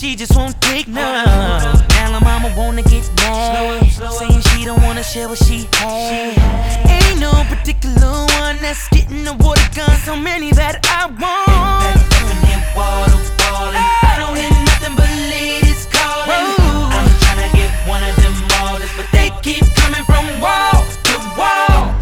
she just won't take none. Now her mama wanna get mad, saying she don't wanna share what she had. Ain't no particular one that's getting the water gun, so many that I want. I don't hear nothing but ladies calling. I'm tryna get one of them models, but they keep coming from wall to wall.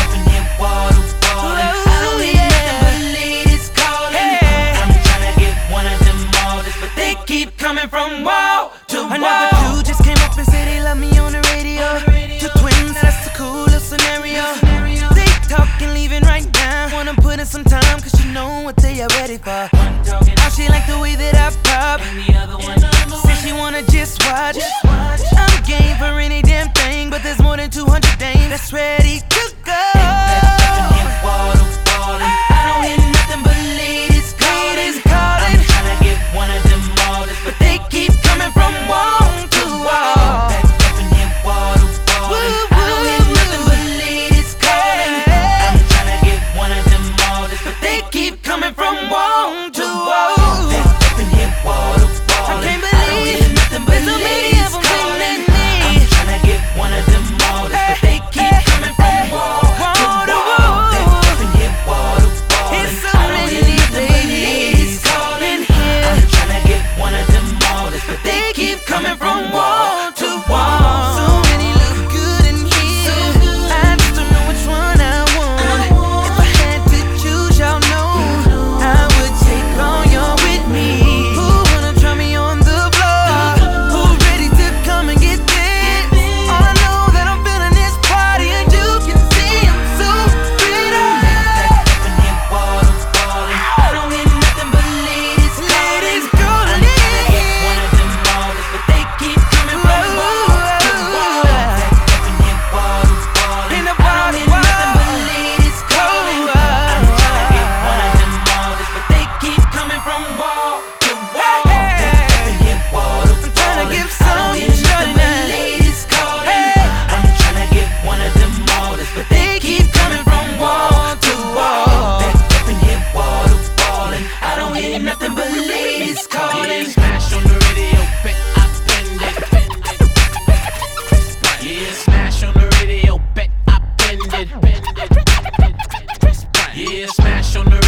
I don't hear nothing but ladies calling. I'm tryna get one of them models, but they keep coming from wall to wall. Another dude just came up and said they love me on the radio. Two twins, that's the coolest scenario. They talking, leaving right now. Wanna put in some time, cause you know what they are ready for. Now she like the way that I pop. Said she wanna just watch. I'm game for any damn thing, but there's more than 200 dames that's ready to go. I don't hear nothing but ladies calling. I'm tryna get one of them models, but they keep coming from wall to wall. I don't hear nothing but ladies calling. I'm tryna get one of them models, but they keep coming from wall to wall. I can't believe there's so many of them calling. I'm tryna get one of them models, but they keep coming from wall to wall. There's so many ladies calling here. I'm tryna get one of them models, but they keep coming from wall to wall. So many look good in here. I just don't know which one I want. If I had to choose, y'all know I would take all y'all with me. Who wanna try me on the floor? Who ready to come and get this? All I know that I'm feeling this party, and you can see I'm so pretty. I don't hear nothing but ladies calling. One of them models, but they keep coming from wall to wall. In the party, I don't hear nothing but ladies calling. I'm tryna get one of them models, but they keep coming from wall to wall. I'm tryna give some shorty now. Ladies calling. I'm tryna get one of them models, but they keep coming from wall to wall. I don't hear nothing but ladies calling. Smash on the radio, bet I bend it. Yeah, smash on the radio, bet I bend it. Yeah, smash on the